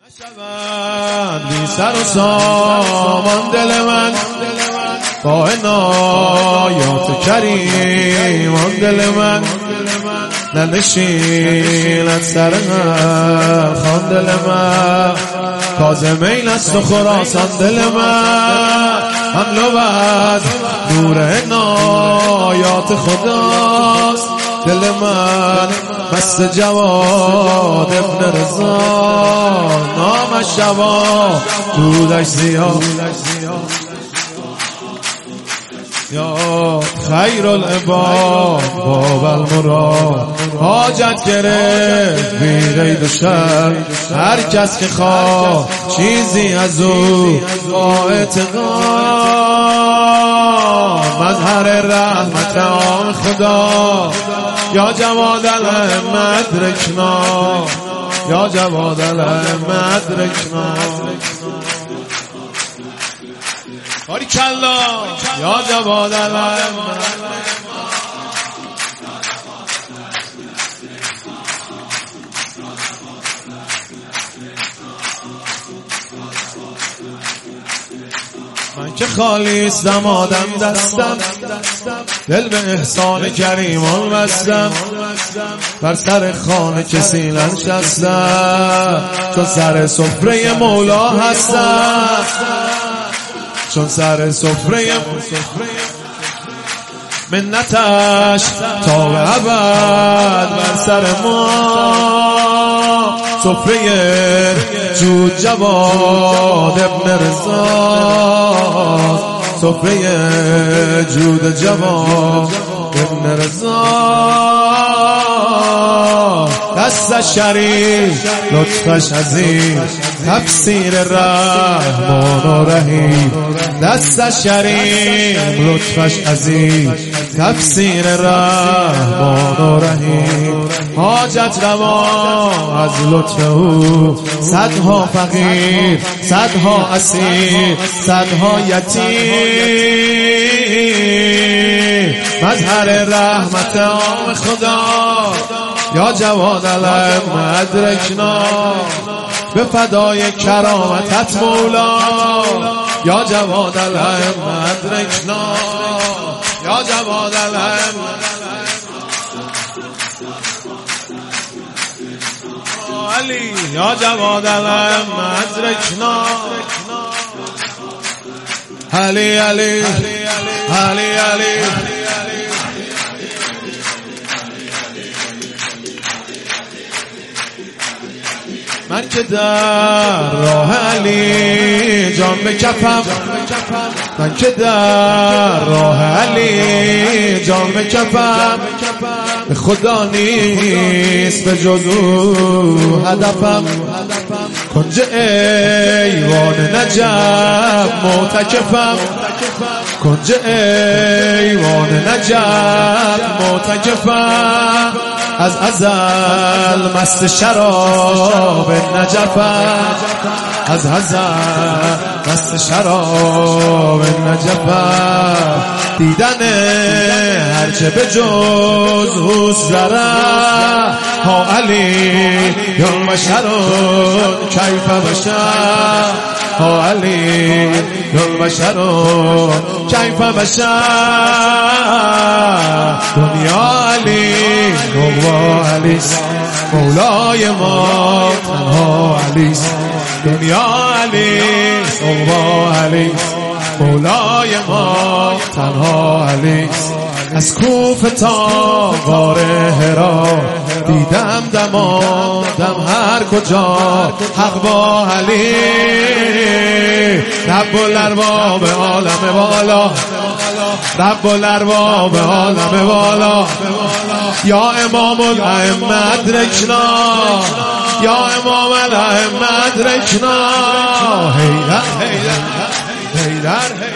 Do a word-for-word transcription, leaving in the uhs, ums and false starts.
بی سر و سامان دل من با عنایات کریم آن دل من ننشیند سر هر خان دل من تازه میل است و خراسان دل من حمل و وصل نور عنایات خداست دل من مست جواد ابن رضا نامش جواد دودش زیاد یا خیر العباد باب المراد حاجت گرفت بی قید و شرط هر کس که خواه چیزی از او با اعتقاد مظهر رحمت آن خدا یا جواد الاحمد رکنا یا جواد الاحمد رکنا باریکالله یا جواد الاحمد من که خالیستم آدم دستم دل به احسان کریمان بستم بر سر خانه کسی ننشستم چون سر سفره مولا هستم چون سر سفره منتش تا به ابد بر سر ما سفره جود جواد ابن رضا سفره جود جواد ابن رضا دست شریف لطفش عظیم تفسیر رحمان و رحیم دست شریف لطفش عظیم تفسیر رحمان و رحیم حاجت روا از لطف او صدها فقیر صدها اسیر صدها یتیم مظهر رحمت عام خدا یا جواد الاحمد رکنا به فدای کرامتت مولا یا جواد الاحمد رکنا یا جواد الاحمد علی یا جواد الاحمد رکنا علی علی علی علی من که در راه علی جان بکفم من که در راه علی جان بکفم به خدا نیست به جز او هدفم کنج ایوان نجف معتکفم کنج ایوان نجف معتکفم از ازل مست شراب نجفم از ازل مست شراب نجفم دیدن هرچه به جز حوز ذره ها علی یوم بشرون کیف بشر ها علی یوم بشرون کیف بشر دنیا علی نوبا علیست مولای ما تنها علیست دنیا علی نوبا علیست مولای ما تنها علیست از کوفه تا غار حرا دیدم دمادم هر کجا حق با علی رب الارباب عالم بالا رب الارباب عالم بالا یا امام الائمه رکنا یا امام الائمه رکنا حیدر حیدر حیدر